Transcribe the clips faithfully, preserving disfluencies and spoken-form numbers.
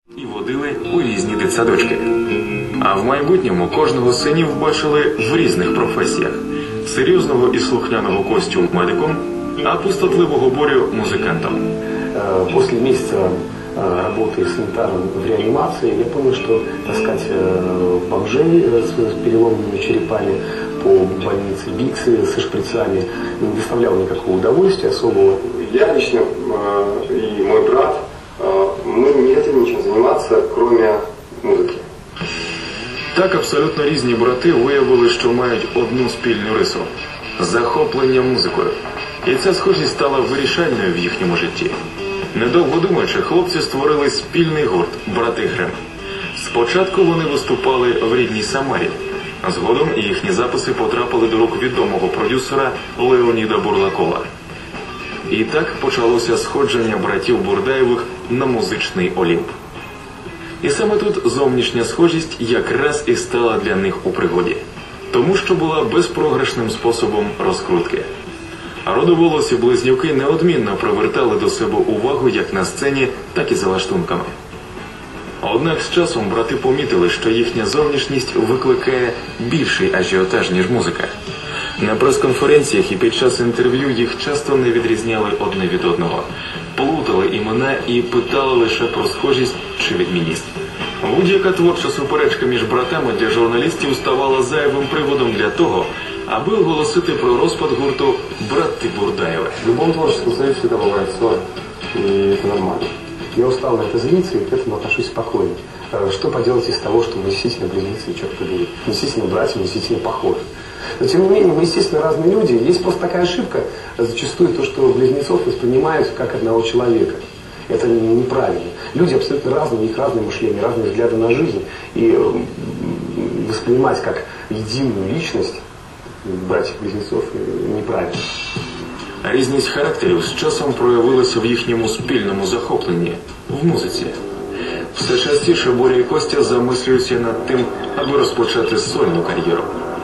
І водили у різні дитсадочки. А в майбутньому кожного з синів бачили в різних професіях. Серйозного і слухняного Костю медиком, а пустотливого Борю музикантом. После месяца работы санитаром в реанимации я понял, что таскать бомжей с переломанными черепами по больнице Биксы со шприцами не доставляло никакого удовольствия особого. Я лично и мой брат, мы не хотели ничем заниматься, кроме музыки. Так абсолютно різні брати виявили, що мають одну спільну рису – захоплення музикою. І ця схожість стала вирішальною в їхньому житті. Недовго думаючи, хлопці створили спільний гурт «Брати Грим». Спочатку вони виступали в рідній Самарі. Згодом їхні записи потрапили до рук відомого продюсера Леоніда Бурлакова. І так почалося сходження братів Бурдаєвих на музичний Олімп. І саме тут зовнішня схожість якраз і стала для них у пригоді. Тому що була безпрограшним способом розкрутки. Родоволосі близнюки неодмінно привертали до себе увагу як на сцені, так і за лаштунками. Однак з часом брати помітили, що їхня зовнішність викликає більший ажіотаж, ніж музика. На прес-конференціях і під час інтерв'ю їх часто не відрізняли одне від одного. Плутали імена і питали лише про схожість чи відмінність. Будь-яка творча суперечка між братами для журналістів ставала зайвим приводом для того, аби оголосити про розпад гурту «Брати Бурдаєвы». В любом творческом союзе всегда бывает ссоры, и это нормально. Я устал на это злиться и к этому отношусь спокойно. Что поделать из того, что мы действительно близнецы, черт побери, действительно братья, действительно похожи. Но тем не менее, мы, естественно, разные люди. Есть просто такая ошибка, зачастую то, что близнецов воспринимают как одного человека. Это неправильно. Люди абсолютно разные, у них разное мышление, разные взгляды на жизнь. И воспринимать как единую личность братьев-близнецов неправильно. Різність характерів з часом проявилася в їхньому спільному захопленні – в музиці. Все частіше Боря і Костя замислюються над тим, аби розпочати сольну кар'єру.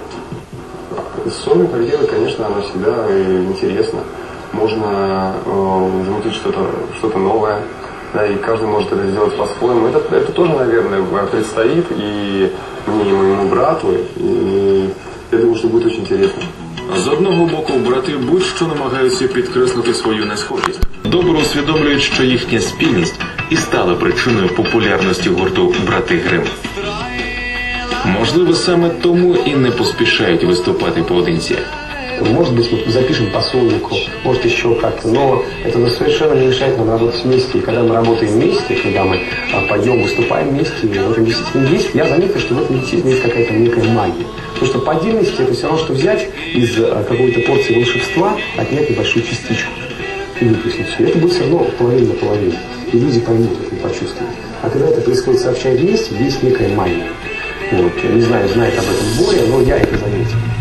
Сольная карьера, конечно, она всегда интересна. Можно э, замутить что-то что-то новое, да, и каждый может это сделать по-своему. Это, это тоже, наверное, предстоит и мне, и моему брату, и я думаю, что будет очень интересно. З одного боку, брати будь-що намагаються підкреслити свою несхожість. Добре усвідомлюють, що їхня спільність і стала причиною популярності гурту «Брати Грим». Можливо, саме тому і не поспішають виступати поодинці. Может быть, мы запишем по сольнику, может еще как-то, но это совершенно не мешает нам работать вместе. И когда мы работаем вместе, когда мы поем, выступаем вместе, в этом действительно есть, я заметил, что в этом действительно есть какая-то некая магия. Потому что по отдельности это все равно, что взять из какой-то порции волшебства, отнять небольшую частичку и выплеснуть все. Это будет все равно половина на половину. И люди поймут это и почувствуют. А когда это происходит сообща вместе, есть некая магия. Вот. Я не знаю, знает об этом Боря, но я это заметил.